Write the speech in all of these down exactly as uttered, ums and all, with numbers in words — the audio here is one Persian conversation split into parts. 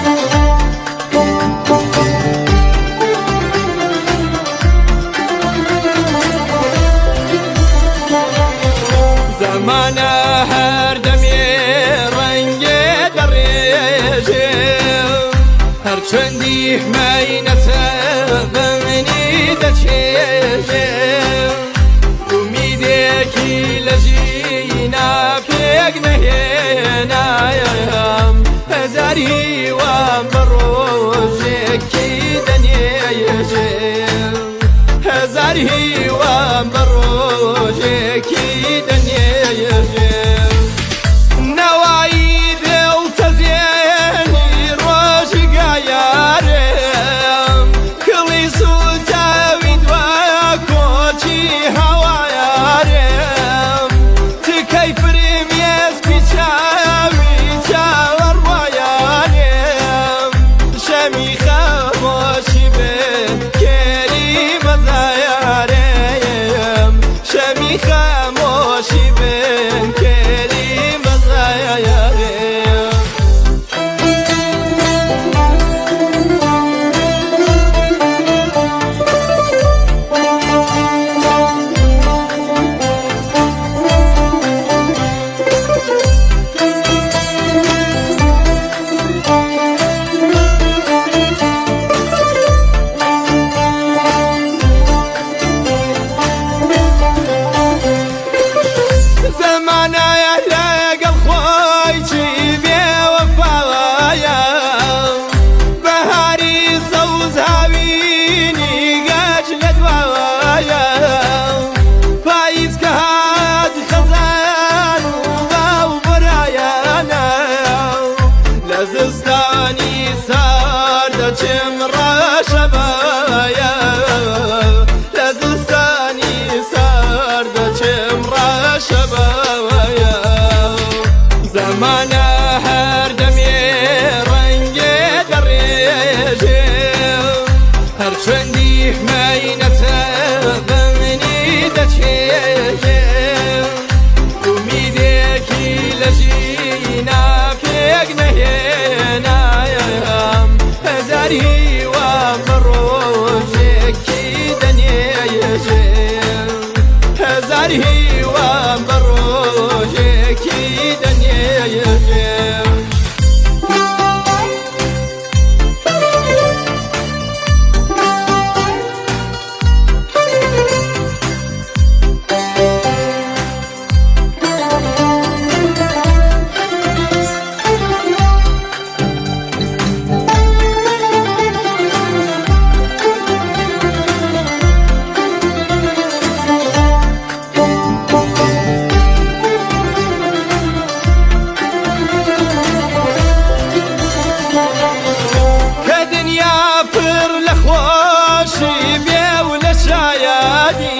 زمانە هەردەمێ ڕەنگێ دەڕێژێ هەر چەندی حماینەتە بە منی دەچێژێ ئومیدێکی لە ژینا پێک نەهێنایم هەزاری وام بە ڕۆژێکی دەنێژێ هەزاری وام بە ڕۆژێکی دەنێژێ نەوایی دڵتەزێنی ڕۆژی گایارم کڵی سوتاوی دوایە کۆچی هەوایارم تکەی فرمێسکی چاوی چاوەڕوایانێم شەمی خەمۆشی بێ کێری مەزایارێم شەمی خەمۆشی بێن کێری مەزایارێم زمانەیە لەگەڵ خۆی چی بێوەفاوایە بەهاری سەوز هاوینی گەچ لە دواوایە پاییز کە هات خەزان و باو بەرایانە لە زستانی سار دەچم ڕەشەبایە لە زستانی سار دەچم ڕەشەبایە زمانە هەردەمێ ڕەنگێ دەڕێژێ هەر چەندی حماینەتە بە منی دەچێژێ ئومیدێکی لە ژینا پێک نەهێنایم هەزاری وام بە ڕۆژێکی دەنێژێ هەزاری وام بە ڕۆژێکی دەنێژێ پڕ لە خۆشی بێ و لە شایادی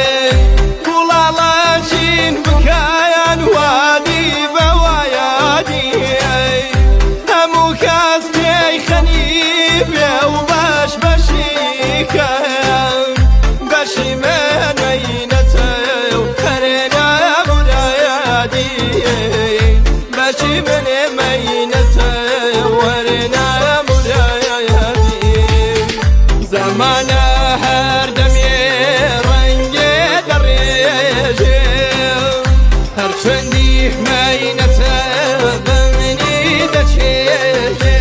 کوڵاڵەشین بکایان وادی بەوایادی هەموو کەس پێی خەنی بێ و باش بەشیکە بەشی منەینەتە و هەرێنە مورایادی بەشی منێ مەینەتە وەرێنە زمانە هەردەمێ ڕەنگێ دەڕێژێ هەر چەندی حماینەتە بە منی دەچێژێ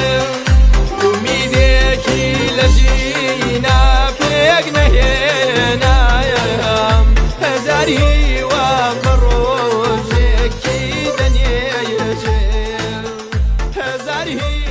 ئومیدێکی لە ژینا پێک نەهێنایم هەزاری وام بە ڕۆژێکی دەنێژێ هەزاری